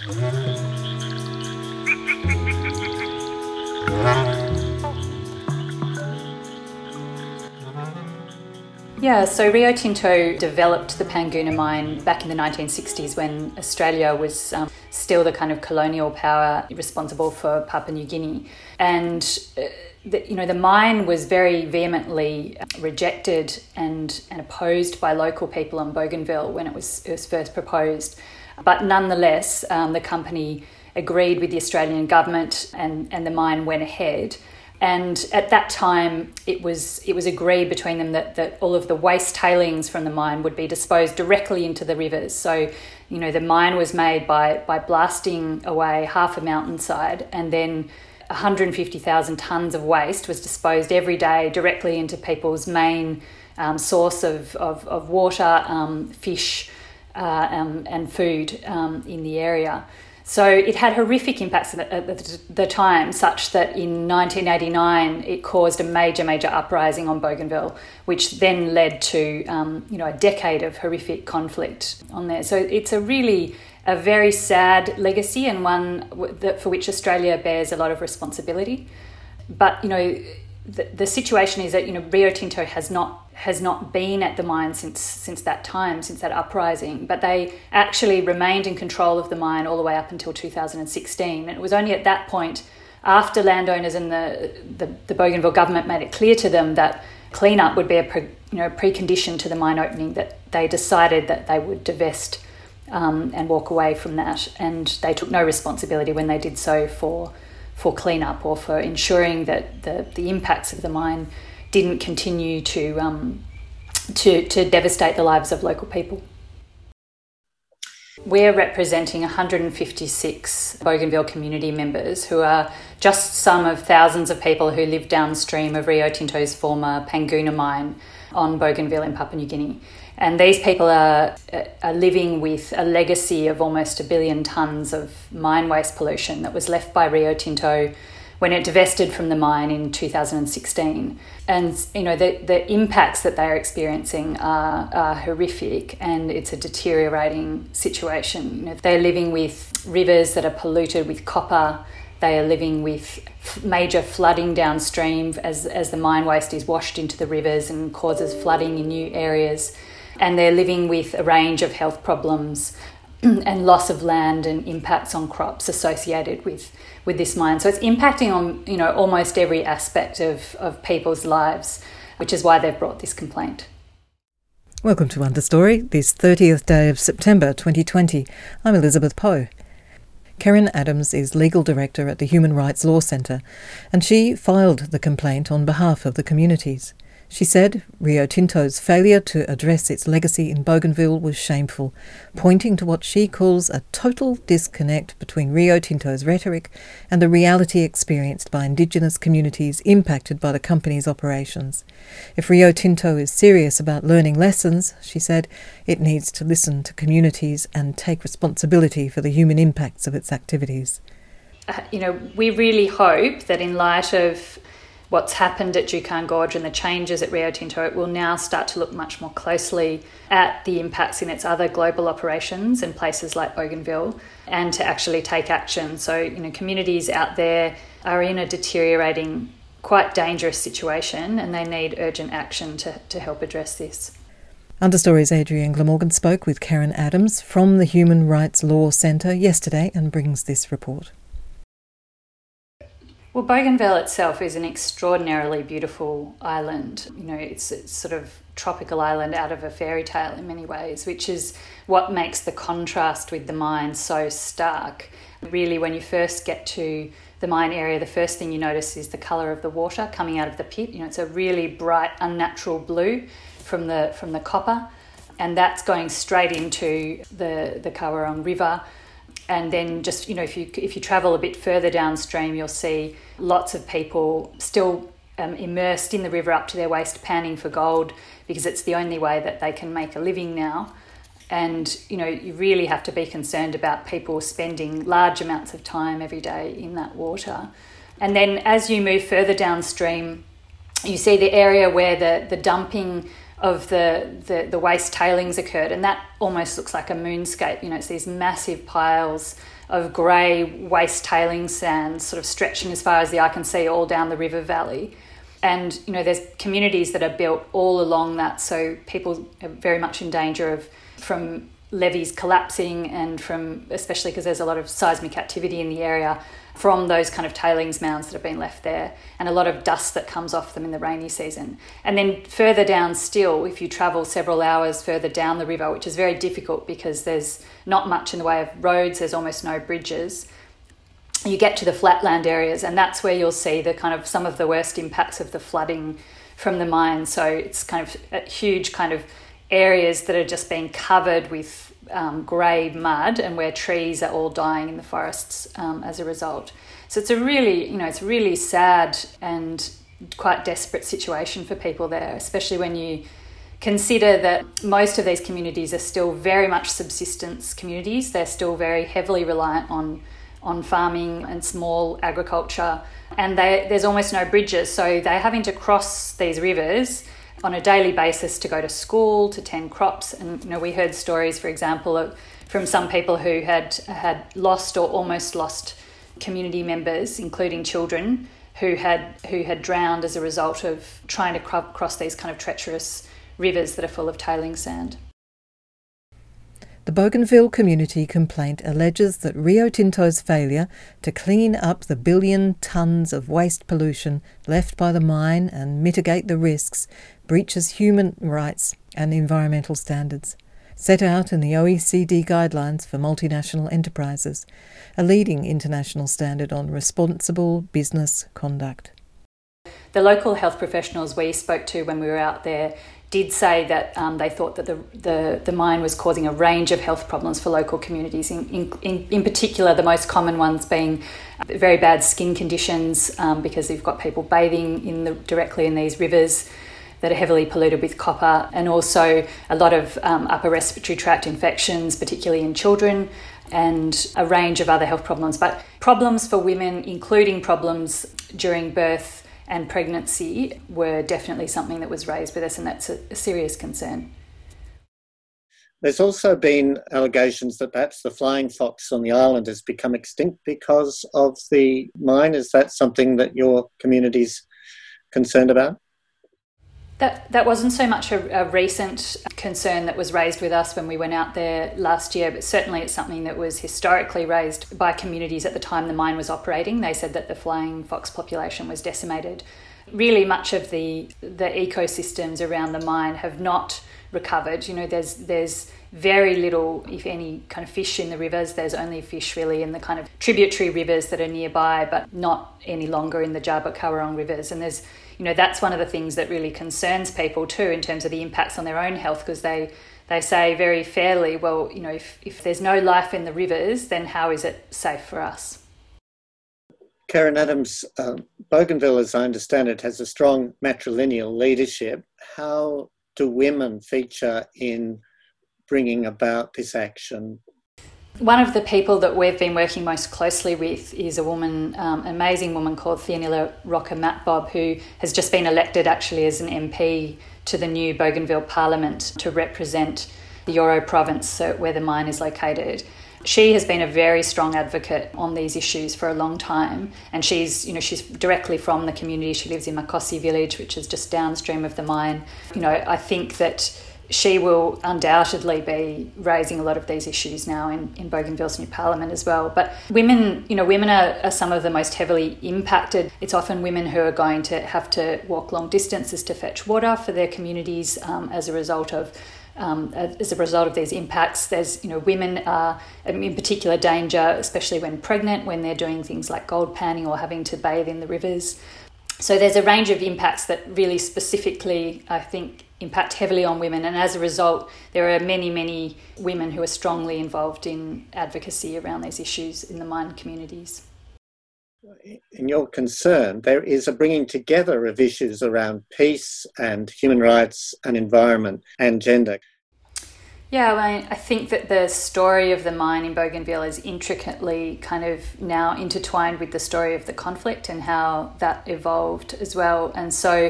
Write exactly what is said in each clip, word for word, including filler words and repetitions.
Yeah, so Rio Tinto developed the Panguna mine back in the nineteen sixties when Australia was um, still the kind of colonial power responsible for Papua New Guinea. And, uh, the, you know, the mine was very vehemently rejected and, and opposed by local people on Bougainville when it was, it was first proposed. But nonetheless, um, the company agreed with the Australian government and, and the mine went ahead. And at that time, it was it was agreed between them that, that all of the waste tailings from the mine would be disposed directly into the rivers. So, you know, the mine was made by, by blasting away half a mountainside, and then one hundred fifty thousand tonnes of waste was disposed every day directly into people's main um, source of, of, of water, um, fish uh, um, and food um, in the area. So it had horrific impacts at the time, such that in nineteen eighty-nine it caused a major, major uprising on Bougainville, which then led to um, you know a decade of horrific conflict on there. So it's a really a very sad legacy, and one that for which Australia bears a lot of responsibility. But you know the, the situation is that you know Rio Tinto has not has not been at the mine since since that time, since that uprising, but they actually remained in control of the mine all the way up until two thousand sixteen. And it was only at that point, after landowners and the the, the Bougainville government made it clear to them that cleanup would be a pre, you know precondition to the mine opening, that they decided that they would divest um, and walk away from that. And they took no responsibility when they did so for for cleanup or for ensuring that the, the impacts of the mine didn't continue to um, to to devastate the lives of local people. We're representing one hundred fifty-six Bougainville community members who are just some of thousands of people who live downstream of Rio Tinto's former Panguna mine on Bougainville in Papua New Guinea. And these people are, are living with a legacy of almost a billion tonnes of mine waste pollution that was left by Rio Tinto when it divested from the mine in two thousand sixteen. And, you know, the, the impacts that they're experiencing are, are horrific, and it's a deteriorating situation. You know, they're living with rivers that are polluted with copper. They are living with major flooding downstream as, as the mine waste is washed into the rivers and causes flooding in new areas. And they're living with a range of health problems and loss of land and impacts on crops associated with, with this mine. So it's impacting on, you know, almost every aspect of, of people's lives, which is why they've brought this complaint. Welcome to Understory, this thirtieth day of September twenty twenty. I'm Elizabeth Poe. Karen Adams is Legal Director at the Human Rights Law Centre, and she filed the complaint on behalf of the communities. She said Rio Tinto's failure to address its legacy in Bougainville was shameful, pointing to what she calls a total disconnect between Rio Tinto's rhetoric and the reality experienced by Indigenous communities impacted by the company's operations. If Rio Tinto is serious about learning lessons, she said, it needs to listen to communities and take responsibility for the human impacts of its activities. Uh, you know, we really hope that in light of what's happened at Juukan Gorge and the changes at Rio Tinto, it will now start to look much more closely at the impacts in its other global operations in places like Bougainville, and to actually take action. So, you know, communities out there are in a deteriorating, quite dangerous situation, and they need urgent action to, to help address this. Understory's Adrienne Glamorgan spoke with Karen Adams from the Human Rights Law Centre yesterday and brings this report. Well, Bougainville itself is an extraordinarily beautiful island. You know, it's a sort of tropical island out of a fairy tale in many ways, which is what makes the contrast with the mine so stark. Really, when you first get to the mine area, the first thing you notice is the colour of the water coming out of the pit. You know, it's a really bright, unnatural blue from the from the copper, and that's going straight into the the Kawarong River. And then just, you know, if you if you travel a bit further downstream, you'll see lots of people still um, immersed in the river up to their waist, panning for gold, because it's the only way that they can make a living now. And, you know, you really have to be concerned about people spending large amounts of time every day in that water. And then as you move further downstream, you see the area where the, the dumping of the, the, the waste tailings occurred, and that almost looks like a moonscape. You know, it's these massive piles of grey waste tailings sands sort of stretching as far as the eye can see all down the river valley. And, you know, there's communities that are built all along that, so people are very much in danger of from levees collapsing and from, especially because there's a lot of seismic activity in the area, from those kind of tailings mounds that have been left there, and a lot of dust that comes off them in the rainy season. And then further down still, if you travel several hours further down the river, which is very difficult because there's not much in the way of roads, there's almost no bridges, you get to the flatland areas, and that's where you'll see the kind of some of the worst impacts of the flooding from the mine. So it's kind of huge kind of areas that are just being covered with um, grey mud, and where trees are all dying in the forests um, as a result. So it's a really, you know, it's a really sad and quite desperate situation for people there, especially when you consider that most of these communities are still very much subsistence communities. They're still very heavily reliant on on farming and small agriculture, and they, there's almost no bridges, so they're having to cross these rivers on a daily basis to go to school, to tend crops. And, you know, we heard stories, for example, of, from some people who had had lost or almost lost community members, including children, who had who had drowned as a result of trying to cro- cross these kind of treacherous rivers that are full of tailing sand. The Bougainville community complaint alleges that Rio Tinto's failure to clean up the billion tonnes of waste pollution left by the mine and mitigate the risks breaches human rights and environmental standards, set out in the O E C D Guidelines for Multinational Enterprises, a leading international standard on responsible business conduct. The local health professionals we spoke to when we were out there did say that um, they thought that the, the, the mine was causing a range of health problems for local communities, in, in, in particular the most common ones being very bad skin conditions um, because you've got people bathing in the, directly in these rivers that are heavily polluted with copper, and also a lot of um, upper respiratory tract infections, particularly in children, and a range of other health problems. But problems for women, including problems during birth and pregnancy, were definitely something that was raised with us, and that's a, a serious concern. There's also been allegations that perhaps the flying fox on the island has become extinct because of the mine. Is that something that your community's concerned about? That that wasn't so much a, a recent concern that was raised with us when we went out there last year, but certainly it's something that was historically raised by communities at the time the mine was operating. They said that the flying fox population was decimated. Really much of the the ecosystems around the mine have not recovered. You know, there's there's very little, if any, kind of fish in the rivers. There's only fish really in the kind of tributary rivers that are nearby, but not any longer in the Djaba Kawarong rivers. And there's, you know, that's one of the things that really concerns people too in terms of the impacts on their own health, because they they say very fairly, well, you know, if, if there's no life in the rivers, then how is it safe for us? Karen Adams, uh, Bougainville, as I understand it, has a strong matrilineal leadership. How do women feature in bringing about this action? One of the people that we've been working most closely with is a woman, um, an amazing woman called Theonila Rocker Matbob, who has just been elected actually as an M P to the new Bougainville Parliament to represent the Yoro province, so where the mine is located. She has been a very strong advocate on these issues for a long time, and she's, you know, she's directly from the community. She lives in Makosi village, which is just downstream of the mine. You know, I think that she will undoubtedly be raising a lot of these issues now in, in Bougainville's new parliament as well. But women, you know, women are, are some of the most heavily impacted. It's often women who are going to have to walk long distances to fetch water for their communities um, as a result of Um, as a result of these impacts. There's, you know, women are in particular danger, especially when pregnant, when they're doing things like gold panning or having to bathe in the rivers. So there's a range of impacts that really specifically, I think, impact heavily on women. And as a result, there are many, many women who are strongly involved in advocacy around these issues in the mine communities. In your concern, there is a bringing together of issues around peace and human rights and environment and gender. Yeah, I, mean, I think that the story of the mine in Bougainville is intricately kind of now intertwined with the story of the conflict and how that evolved as well. And so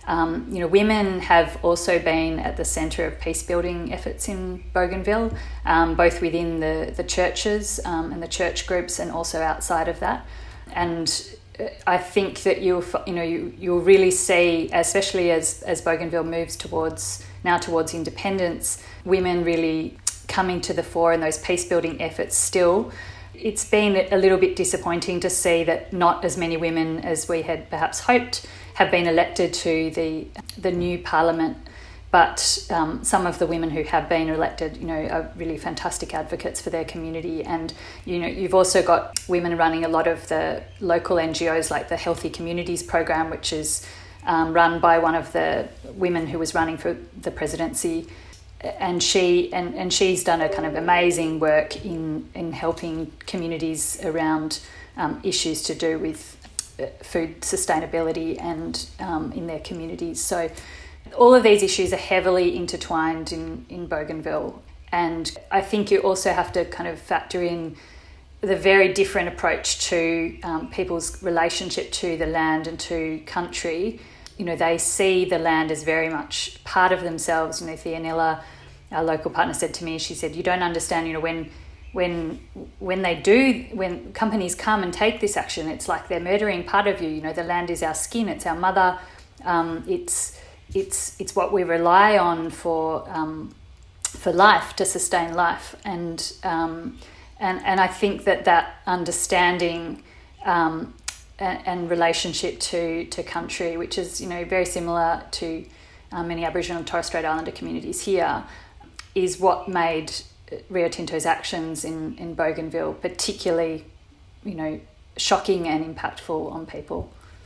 Um, you know, women have also been at the centre of peace building efforts in Bougainville, um, both within the, the churches um, and the church groups and also outside of that. And I think that you'll, you know, you, you'll really see, especially as, as Bougainville moves towards, now towards independence, women really coming to the fore in those peace building efforts still. It's been a little bit disappointing to see that not as many women as we had perhaps hoped have been elected to the the new parliament, but um, some of the women who have been elected, you know, are really fantastic advocates for their community. And you know, you've also got women running a lot of the local N G Os, like the Healthy Communities program, which is um, run by one of the women who was running for the presidency. And she and, and she's done a kind of amazing work in in helping communities around um, issues to do with food sustainability and um, in their communities. So all of these issues are heavily intertwined in, in Bougainville. And I think you also have to kind of factor in the very different approach to um, people's relationship to the land and to country. You know, they see the land as very much part of themselves. You know, Theonella, our local partner, said to me, she said, you don't understand, you know, when when when they do, when companies come and take this action, it's like they're murdering part of you. You know, the land is our skin, it's our mother, um, it's it's it's what we rely on for um, for life, to sustain life. And um, and and I think that that understanding um, and, and relationship to to country, which is, you know, very similar to uh, many Aboriginal and Torres Strait Islander communities here, is what made Rio Tinto's actions in, in Bougainville particularly, you know, shocking and impactful on people.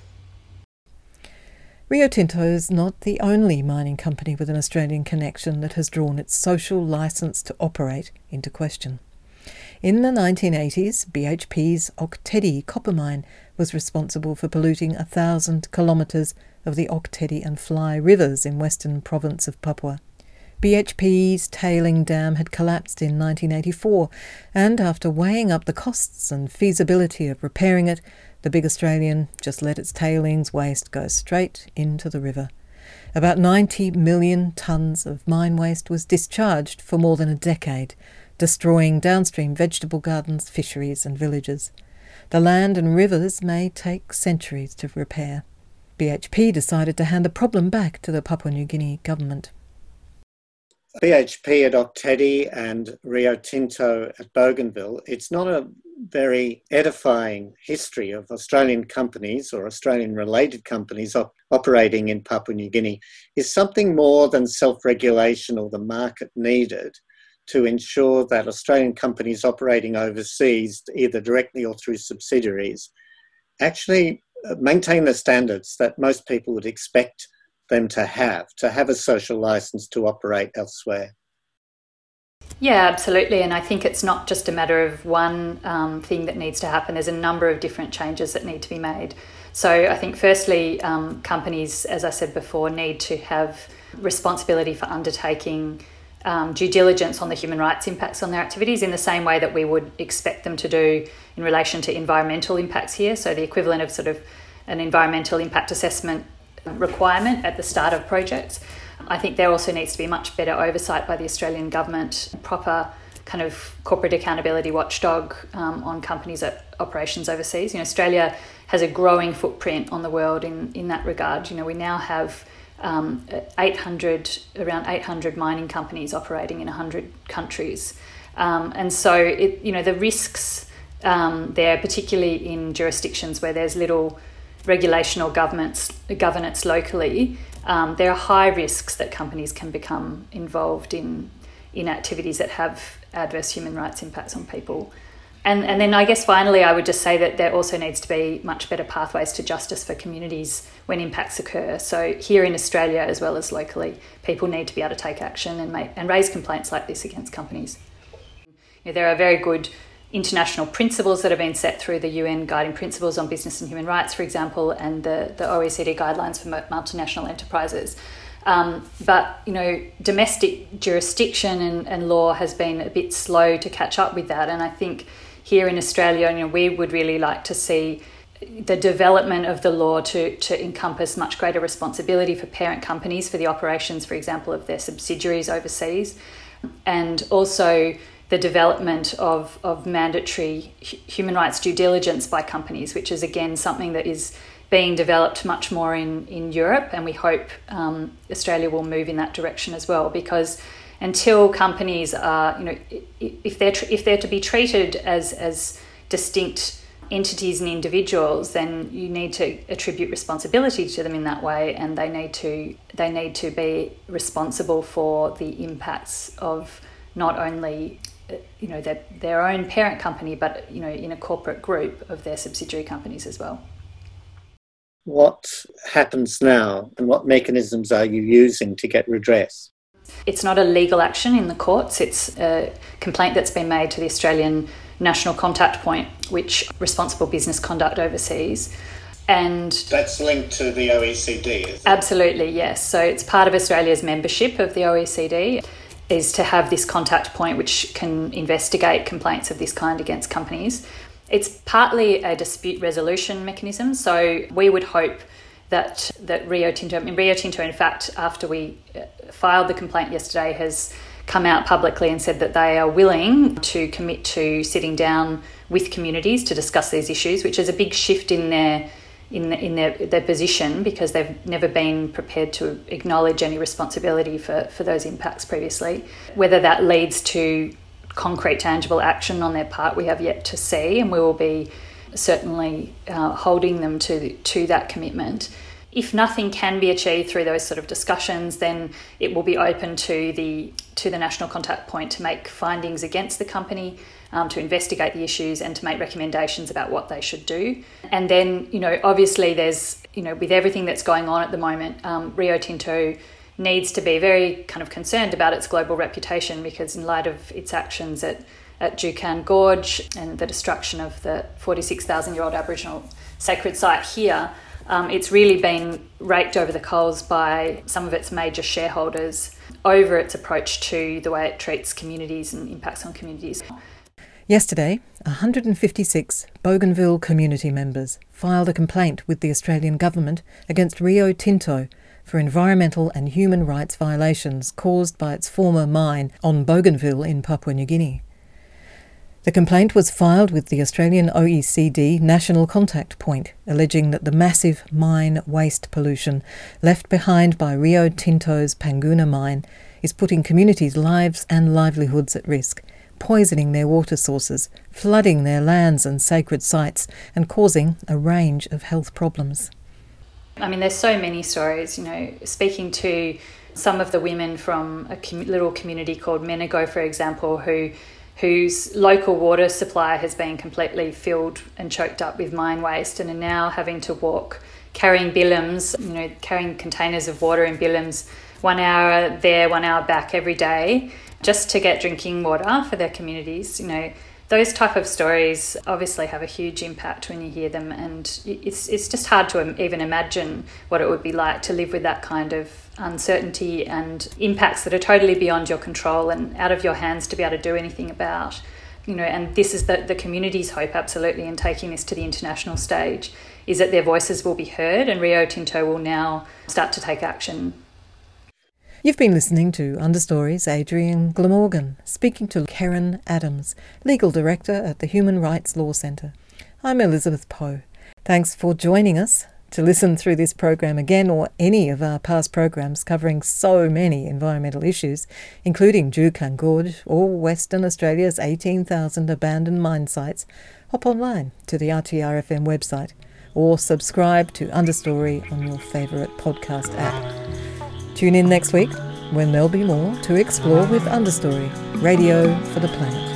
Rio Tinto is not the only mining company with an Australian connection that has drawn its social licence to operate into question. In the nineteen eighties, B H P's Ok Tedi copper mine was responsible for polluting a thousand kilometres of the Ok Tedi and Fly rivers in western province of Papua. B H P's tailing dam had collapsed in nineteen eighty-four, and after weighing up the costs and feasibility of repairing it, the big Australian just let its tailings waste go straight into the river. About ninety million tonnes of mine waste was discharged for more than a decade, destroying downstream vegetable gardens, fisheries and villages. The land and rivers may take centuries to repair. B H P decided to hand the problem back to the Papua New Guinea government. B H P at Ok Tedi and Rio Tinto at Bougainville, it's not a very edifying history of Australian companies or Australian-related companies op- operating in Papua New Guinea. Is something more than self-regulation or the market needed to ensure that Australian companies operating overseas, either directly or through subsidiaries, actually maintain the standards that most people would expect them to have, to have a social licence to operate elsewhere? Yeah, absolutely. And I think it's not just a matter of one um, thing that needs to happen. There's a number of different changes that need to be made. So I think firstly, um, companies, as I said before, need to have responsibility for undertaking um, due diligence on the human rights impacts on their activities in the same way that we would expect them to do in relation to environmental impacts here. So the equivalent of sort of an environmental impact assessment requirement at the start of projects. I think there also needs to be much better oversight by the Australian government, proper kind of corporate accountability watchdog um, on companies' operations overseas. You know, Australia has a growing footprint on the world in, in that regard. You know, we now have um, eight hundred, around eight hundred mining companies operating in one hundred countries. Um, and so, it, you know, the risks um, there, particularly in jurisdictions where there's little regulation or governance, governance locally, um, there are high risks that companies can become involved in in activities that have adverse human rights impacts on people. And, and then I guess finally I would just say that there also needs to be much better pathways to justice for communities when impacts occur. So here in Australia as well as locally, people need to be able to take action and make and raise complaints like this against companies. You know, there are very good international principles that have been set through the U N Guiding Principles on Business and Human Rights, for example, and the, the O E C D guidelines for multinational enterprises. Um, but, you know, domestic jurisdiction and, and law has been a bit slow to catch up with that. And I think here in Australia, you know, we would really like to see the development of the law to, to encompass much greater responsibility for parent companies for the operations, for example, of their subsidiaries overseas, and also the development of, of mandatory human rights due diligence by companies, which is again something that is being developed much more in, in Europe, and we hope um, Australia will move in that direction as well, because until companies are, you know, if they're if they're to be treated as as distinct entities and individuals, then you need to attribute responsibility to them in that way, and they need to they need to be responsible for the impacts of not only, you know, their their own parent company, but, you know, in a corporate group of their subsidiary companies as well. What happens now, and what mechanisms are you using to get redress? It's not a legal action in the courts. It's a complaint that's been made to the Australian National Contact Point, which responsible business conduct overseas. And that's linked to the O E C D, is it? Absolutely, yes. So it's part of Australia's membership of the O E C D, is to have this contact point which can investigate complaints of this kind against companies. It's partly a dispute resolution mechanism, so we would hope that that Rio Tinto, I mean, Rio Tinto, in fact, after we filed the complaint yesterday, has come out publicly and said that they are willing to commit to sitting down with communities to discuss these issues, which is a big shift in their in the, in their, their position, because they've never been prepared to acknowledge any responsibility for, for those impacts previously. Whether that leads to concrete, tangible action on their part, we have yet to see, and we will be certainly uh, holding them to to that commitment. If nothing can be achieved through those sort of discussions, then it will be open to the to the National Contact Point to make findings against the company, um, to investigate the issues and to make recommendations about what they should do. And then, you know, obviously there's, you know, with everything that's going on at the moment, um, Rio Tinto needs to be very kind of concerned about its global reputation, because in light of its actions at at Juukan Gorge and the destruction of the forty-six thousand year old Aboriginal sacred site here, um, it's really been raked over the coals by some of its major shareholders over its approach to the way it treats communities and impacts on communities. Yesterday, one hundred fifty-six Bougainville community members filed a complaint with the Australian government against Rio Tinto for environmental and human rights violations caused by its former mine on Bougainville in Papua New Guinea. The complaint was filed with the Australian O E C D National Contact Point, alleging that the massive mine waste pollution left behind by Rio Tinto's Panguna mine is putting communities' lives and livelihoods at risk, poisoning their water sources, flooding their lands and sacred sites, and causing a range of health problems. I mean, there's so many stories, you know, speaking to some of the women from a com- little community called Menego, for example, who whose local water supply has been completely filled and choked up with mine waste, and are now having to walk carrying billams, you know, carrying containers of water in billams, one hour there, one hour back every day, just to get drinking water for their communities. You know, those type of stories obviously have a huge impact when you hear them, and it's it's just hard to even imagine what it would be like to live with that kind of uncertainty and impacts that are totally beyond your control and out of your hands to be able to do anything about. You know, and this is the, the community's hope, absolutely, in taking this to the international stage, is that their voices will be heard and Rio Tinto will now start to take action. You've been listening to Understory's Adrian Glamorgan, speaking to Karen Adams, Legal Director at the Human Rights Law Centre. I'm Elizabeth Poe. Thanks for joining us. To listen through this program again, or any of our past programs covering so many environmental issues, including Juukan Gorge or Western Australia's eighteen thousand abandoned mine sites, hop online to the R T R F M website or subscribe to Understory on your favourite podcast app. Tune in next week when there'll be more to explore with Understory, radio for the planet.